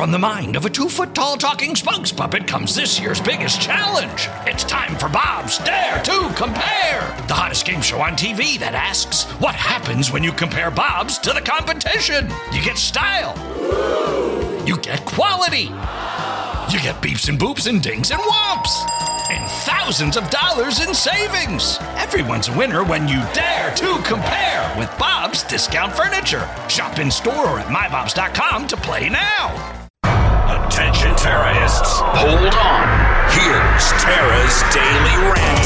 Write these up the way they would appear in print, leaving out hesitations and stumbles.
From the mind of a 2-foot-tall talking spokes puppet comes this year's biggest challenge. It's time for Bob's Dare to Compare, the hottest game show on TV that asks, what happens when you compare Bobs to the competition? You get style. You get quality. You get beeps and boops and dings and whomps. And thousands of dollars in savings. Everyone's a winner when you dare to compare with Bob's Discount Furniture. Shop in store or at mybobs.com to play now. Attention terrorists, hold on. Here's Tara's Daily Rant.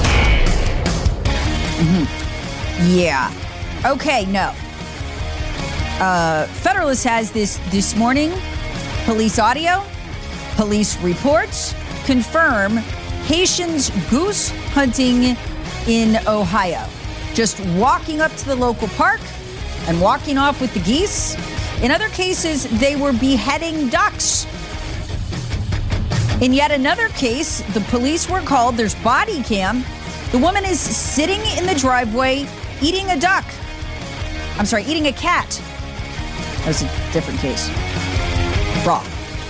Yeah. Okay, no. Federalist has this morning. Police audio, police reports confirm Haitians goose hunting in Ohio. Just walking up to the local park and walking off with the geese. In other cases, they were beheading ducks. In yet another case, the police were called. There's body cam. The woman is sitting in the driveway eating a duck. I'm sorry, eating a cat. That was a different case. Raw.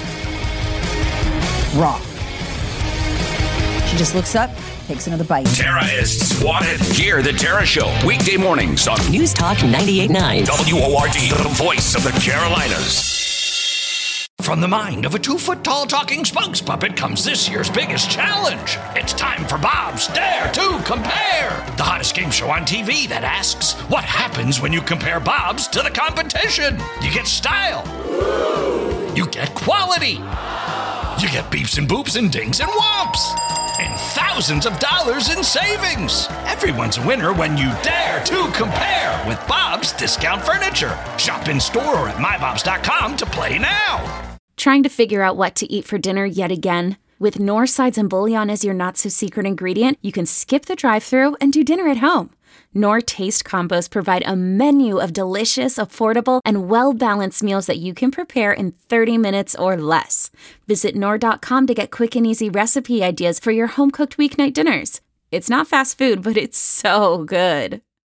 She just looks up, takes another bite. Tara is swatted. Hear the Tara Show, weekday mornings on News Talk 98.9. WORD, the voice of the Carolinas. From the mind of a 2-foot-tall talking spokes puppet comes this year's biggest challenge. It's time for Bob's Dare to Compare, the hottest game show on TV that asks, what happens when you compare Bobs to the competition? You get style. You get quality. You get beeps and boops and dings and whomps. And thousands of dollars in savings. Everyone's a winner when you dare to compare with Bob's Discount Furniture. Shop in store or at mybobs.com to play now. Trying to figure out what to eat for dinner yet again? With Knorr sides and bouillon as your not-so-secret ingredient, you can skip the drive-thru and do dinner at home. Knorr Taste Combos provide a menu of delicious, affordable, and well-balanced meals that you can prepare in 30 minutes or less. Visit Knorr.com to get quick and easy recipe ideas for your home-cooked weeknight dinners. It's not fast food, but it's so good.